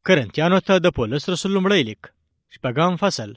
کرنتیانو ته د پولس رسول لومړی لیک 6 فصل.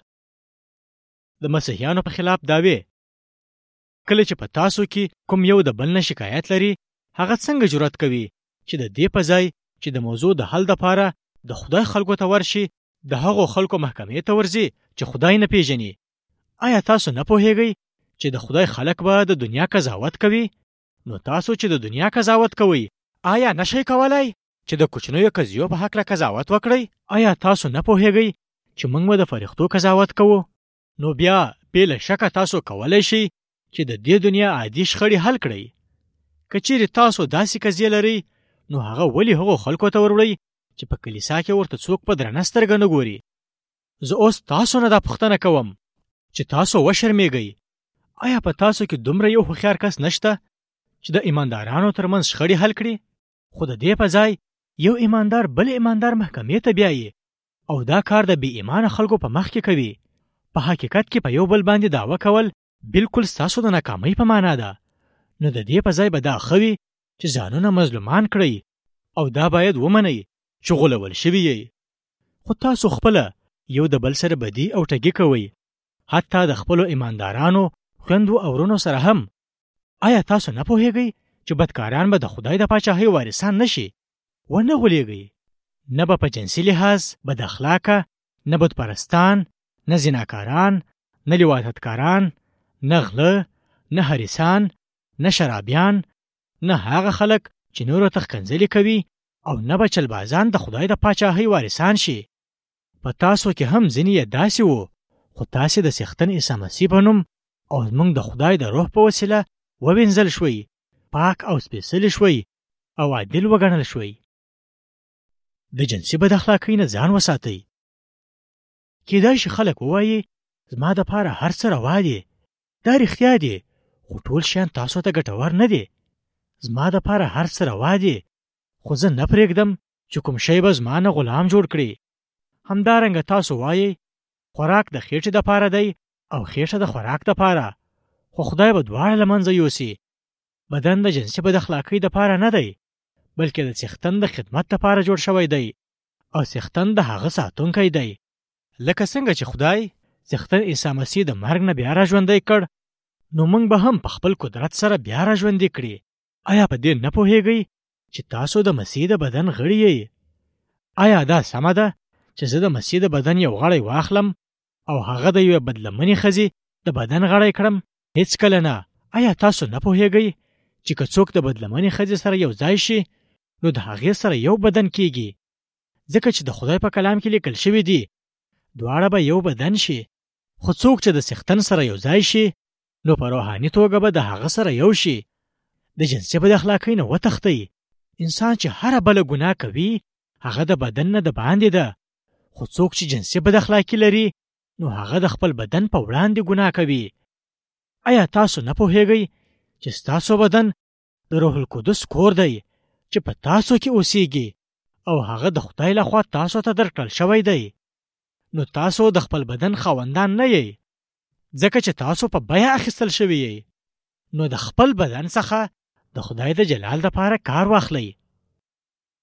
د مسیحیانو په خلاف دعوی. کله چې په تاسو کې کوم یو د بل نه شکایت لري، هغه څنګه جرأت کوي چې د دې په ځای چې د موضوع د حل لپاره د خدای خلکو ته ورشي، د هغو خلکو محکمې ته ورځي چې خدای نه پیژني؟ آیا تاسو نه پوهیږئ چې د خدای خلک به د دنیا قضاوت کوي؟ نو تاسو چې د دنیا قضاوت کوئ، آیا نشئ کولای چې د کوچنیو قضیو په حق له قضاوت وکړئ؟ آیا تاسو نه پوهیږئ چې موږ به د فرښتو قضاوت کوو؟ نو بیا بې له شکه تاسو کولی شئ چې د دې دنیا عادي شخړې حل کړئ. که چیرې تاسو داسې قضیه لرئ، نو هغه ولې هغو خلکو ته وروړئ چې په کلیسا کې ورته څوک په درنه سترګه نه ګوري؟ زه اوس تاسو نه دا پوښتنه کوم چې تاسو وشرمېږئ. آیا په تاسو کې دومره یو هوښیار کس نشته چې د ایماندارانو ترمنځ شخړې حل کړي؟ خو د دې په ځای یو ایماندار بل ایماندار محکمې ته بیایي او دا کار د بې ایمانه خلکو په مخ کې کوي. په حقیقت کې په یو بل باندې دعوه کول بالکل ستاسو د ناکامۍ په معنا ده. نو د دې په ځای به دا ښه وي چې ځانونه مظلومان کړئ او دا باید ومنئ چې غولول شوي یئ. خو تاسو خپله یو د بل سره بدي او ټګي کوئ، حتی د خپلو ایماندارانو خویندو او ورونو سره هم. آیا تاسو نه پوهیږئ چې بدکاران به د خدای د پاچاهۍ وارثان نشي؟ ونه غولېږئ. نه به په جنسي لحاظ بد اخلاقه، نه بتپرستان، نه زناکاران، نه لواطتکاران، نه غله، نه حریصان، نه شرابیان، نه هغه خلک چې نورو ته ښکنځلې کوي، او نه به چلبازان د خدای د پاچاهۍ وارثان شي. په تاسو کې هم ځینې یې داسې وو، خو تاسې د څښتن عیسی مسیح په نوم او زموږ د خدای د روح په وسیله ووینځل شوئ، پاک او سپېڅلي شوئ او عادل وګڼل شوئ. د جنسي بد اخلاقۍ نه ځان وساتئ. کېدای شي خلک ووایي زما دپاره هر څه روا دي، دا رښتیا دي، خو ټول شیان تاسو ته ګټور نه دي. زما دپاره هر څه روا دي، خو زه نه پرېږدم چې کوم شی به زما نه غلام جوړ کړي. همدارنګه تاسو وایئ خوراک د خېټې دپاره دی او خېټه د خوراک دپاره، خو خدای به دواړه له منځه یوسي. بدن د جنسي بد اخلاقۍ دپاره نه دی، بلکې د څښتن د خدمت دپاره جوړ شوی دی او څښتن د هغه ساتونکی دی. لکه څنګه چې خدای څښتن عیسی مسیح د مرګ نه بیا راژوندی کړ، نو موږ به هم په خپل قدرت سره بیا راژوندي کړي. آیا په دې نه پوهیږئ چې تاسو د مسیح د بدن غړي یئ؟ آیا دا سمه ده چې زه د مسیح د بدن یو غړی واخلم او هغه د یوې بدلمنې ښځې د بدن غړی کړم؟ هیڅکله نه. آیا تاسو نه پوهیږئ چې که څوک د بدلمنې ښځې سره یو ځای شي، نو د هغې سره یو بدن کیږي؟ ځکه چې د خدای په کلام کې لیکل شوي دي دواړه به یو بدن شي. خو څوک چې د څښتن سره یو ځای شي، نو په روحاني توګه به د هغه سره یو شي. د جنسي بد اخلاقۍ نه وتښتئ. انسان چې هره بله ګناه کوي، هغه د بدن نه د باندې ده. خو څوک چې جنسي بد اخلاقي لري، نو هغه د خپل بدن په وړاندې ګناه کوي. آیا تاسو نه پوهیږئ چې ستاسو بدن د روح القدس کور دی چې په تاسو کې اوسیږي او هغه د خدای لخوا تاسو ته درکړل شوی دی؟ نو تاسو د خپل بدن خاوندان نه یئ، ځکه چې تاسو په بیه اخیستل شوي یئ. نو د خپل بدن څخه د خدای د جلال دپاره کار واخلئ.